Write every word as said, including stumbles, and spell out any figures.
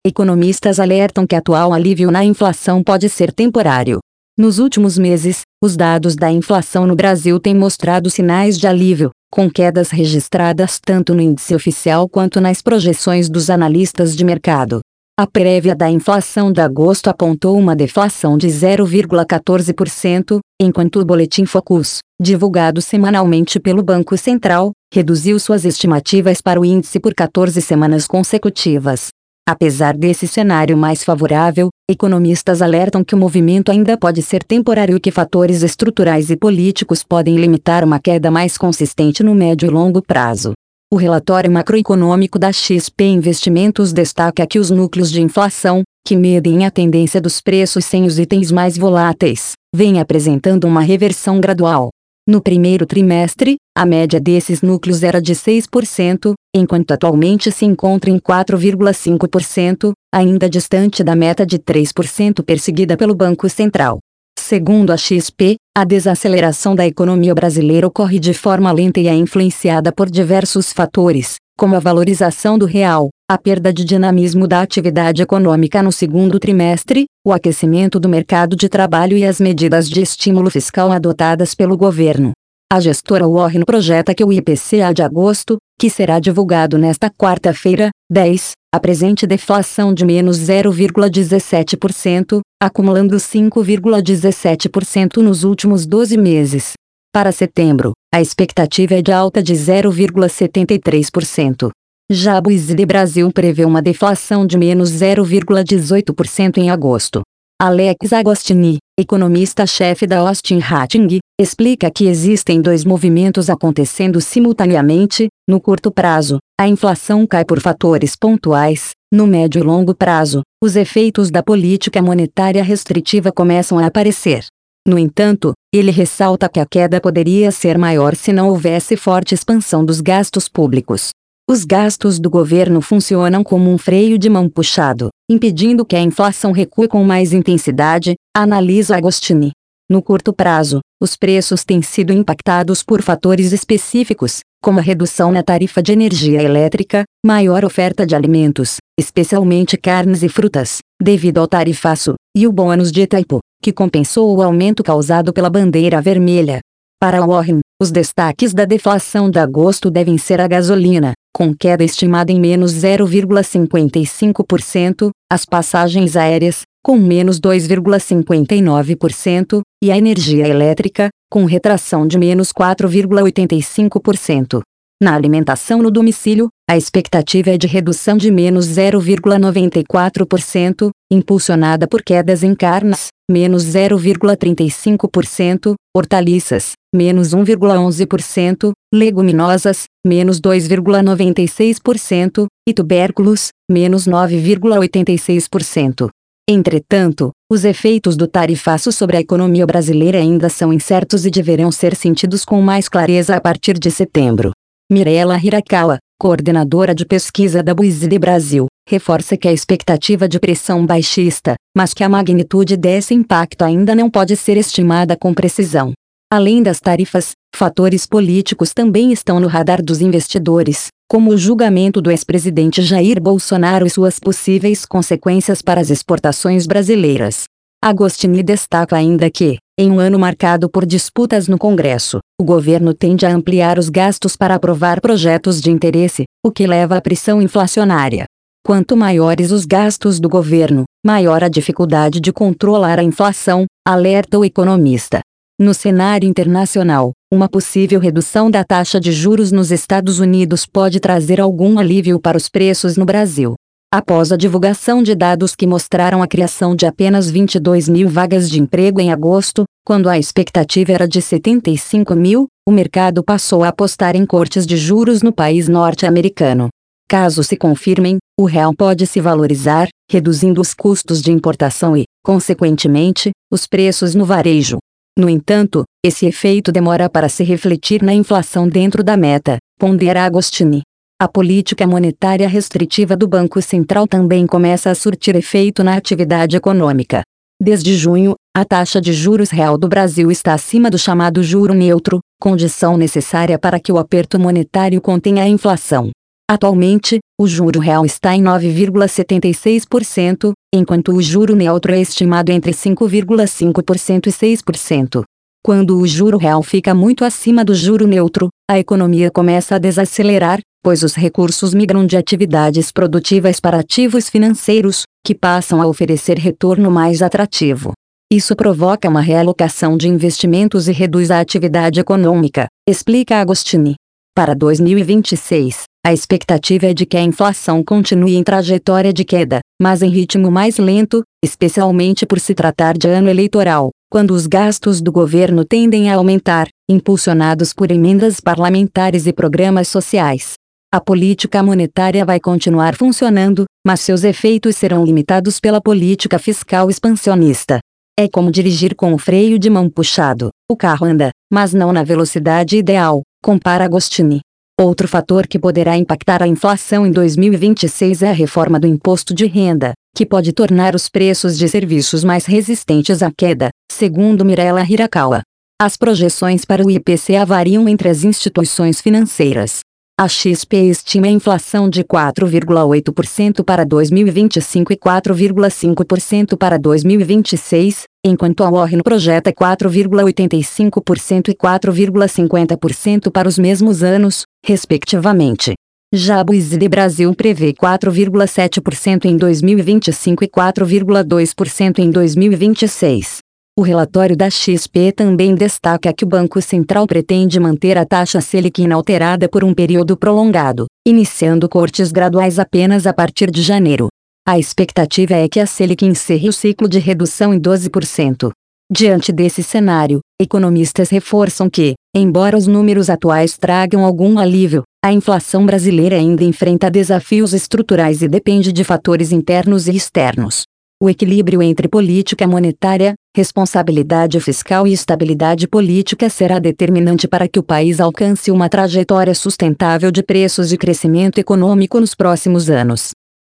economistas alertam que atual alívio na inflação pode ser temporário. Nos últimos meses, os dados da inflação no Brasil têm mostrado sinais de alívio, com quedas registradas tanto no índice oficial quanto nas projeções dos analistas de mercado. A prévia da inflação de agosto apontou uma deflação de zero vírgula quatorze por cento, enquanto o Boletim Focus, divulgado semanalmente pelo Banco Central, reduziu suas estimativas para o índice por quatorze semanas consecutivas. Apesar desse cenário mais favorável, economistas alertam que o movimento ainda pode ser temporário e que fatores estruturais e políticos podem limitar uma queda mais consistente no médio e longo prazo. O relatório macroeconômico da X P Investimentos destaca que os núcleos de inflação, que medem a tendência dos preços sem os itens mais voláteis, vêm apresentando uma reversão gradual. No primeiro trimestre, a média desses núcleos era de seis por cento, enquanto atualmente se encontra em quatro vírgula cinco por cento, ainda distante da meta de três por cento perseguida pelo Banco Central. Segundo a X P, a desaceleração da economia brasileira ocorre de forma lenta e é influenciada por diversos fatores, como a valorização do real, a perda de dinamismo da atividade econômica no segundo trimestre, o aquecimento do mercado de trabalho e as medidas de estímulo fiscal adotadas pelo governo. A gestora Warren projeta que o I P C A de agosto, que será divulgado nesta quarta-feira, dez, apresente deflação de menos zero vírgula dezessete por cento, acumulando cinco vírgula dezessete por cento nos últimos doze meses. Para setembro, a expectativa é de alta de zero vírgula setenta e três por cento. Já a B I D Brasil prevê uma deflação de menos zero vírgula dezoito por cento em agosto. Alex Agostini, economista-chefe da Austin Rating, explica que existem dois movimentos acontecendo simultaneamente. No curto prazo, a inflação cai por fatores pontuais. No médio e longo prazo, os efeitos da política monetária restritiva começam a aparecer. No entanto, ele ressalta que a queda poderia ser maior se não houvesse forte expansão dos gastos públicos. Os gastos do governo funcionam como um freio de mão puxado, impedindo que a inflação recue com mais intensidade, analisa Agostini. No curto prazo, os preços têm sido impactados por fatores específicos, como a redução na tarifa de energia elétrica, maior oferta de alimentos, especialmente carnes e frutas, devido ao tarifaço, e o bônus de Itaipu, que compensou o aumento causado pela bandeira vermelha. Para Warren, os destaques da deflação de agosto devem ser a gasolina, com queda estimada em menos zero vírgula cinquenta e cinco por cento, as passagens aéreas, com menos dois vírgula cinquenta e nove por cento, e a energia elétrica, com retração de menos quatro vírgula oitenta e cinco por cento. Na alimentação no domicílio, a expectativa é de redução de menos zero vírgula noventa e quatro por cento, impulsionada por quedas em carnes, menos zero vírgula trinta e cinco por cento, hortaliças, menos um vírgula onze por cento, leguminosas, menos dois vírgula noventa e seis por cento, e tubérculos, menos nove vírgula oitenta e seis por cento. Entretanto, os efeitos do tarifaço sobre a economia brasileira ainda são incertos e deverão ser sentidos com mais clareza a partir de setembro. Mirela Hirakawa, coordenadora de pesquisa da B I S D Brasil, reforça que a expectativa de pressão baixista, mas que a magnitude desse impacto ainda não pode ser estimada com precisão. Além das tarifas, fatores políticos também estão no radar dos investidores, como o julgamento do ex-presidente Jair Bolsonaro e suas possíveis consequências para as exportações brasileiras. Agostini destaca ainda que, em um ano marcado por disputas no Congresso, o governo tende a ampliar os gastos para aprovar projetos de interesse, o que leva à pressão inflacionária. Quanto maiores os gastos do governo, maior a dificuldade de controlar a inflação, alerta o economista. No cenário internacional, uma possível redução da taxa de juros nos Estados Unidos pode trazer algum alívio para os preços no Brasil. Após a divulgação de dados que mostraram a criação de apenas vinte e dois mil vagas de emprego em agosto, quando a expectativa era de setenta e cinco mil, o mercado passou a apostar em cortes de juros no país norte-americano. Caso se confirmem, o real pode se valorizar, reduzindo os custos de importação e, consequentemente, os preços no varejo. No entanto, esse efeito demora para se refletir na inflação dentro da meta, pondera Agostini. A política monetária restritiva do Banco Central também começa a surtir efeito na atividade econômica. Desde junho, a taxa de juros real do Brasil está acima do chamado juro neutro, condição necessária para que o aperto monetário contenha a inflação. Atualmente, o juro real está em nove vírgula setenta e seis por cento, enquanto o juro neutro é estimado entre cinco vírgula cinco por cento e seis por cento. Quando o juro real fica muito acima do juro neutro, a economia começa a desacelerar, pois os recursos migram de atividades produtivas para ativos financeiros, que passam a oferecer retorno mais atrativo. Isso provoca uma realocação de investimentos e reduz a atividade econômica, explica Agostini. Para dois mil e vinte e seis, a expectativa é de que a inflação continue em trajetória de queda, mas em ritmo mais lento, especialmente por se tratar de ano eleitoral, quando os gastos do governo tendem a aumentar, impulsionados por emendas parlamentares e programas sociais. A política monetária vai continuar funcionando, mas seus efeitos serão limitados pela política fiscal expansionista. É como dirigir com o freio de mão puxado. O carro anda, mas não na velocidade ideal, compara Agostini. Outro fator que poderá impactar a inflação em dois mil e vinte e seis é a reforma do imposto de renda, que pode tornar os preços de serviços mais resistentes à queda, segundo Mirella Hirakawa. As projeções para o I P C A variam entre as instituições financeiras. A X P estima a inflação de quatro vírgula oito por cento para dois mil e vinte e cinco e quatro vírgula cinco por cento para dois mil e vinte e seis, enquanto a Warren projeta quatro vírgula oitenta e cinco por cento e quatro vírgula cinquenta por cento para os mesmos anos, respectivamente. Já a B I S D Brasil prevê quatro vírgula sete por cento em dois mil e vinte e cinco e quatro vírgula dois por cento em dois mil e vinte e seis. O relatório da X P também destaca que o Banco Central pretende manter a taxa Selic inalterada por um período prolongado, iniciando cortes graduais apenas a partir de janeiro. A expectativa é que a Selic encerre o ciclo de redução em doze por cento. Diante desse cenário, economistas reforçam que, embora os números atuais tragam algum alívio, a inflação brasileira ainda enfrenta desafios estruturais e depende de fatores internos e externos. O equilíbrio entre política monetária, responsabilidade fiscal e estabilidade política será determinante para que o país alcance uma trajetória sustentável de preços e crescimento econômico nos próximos anos.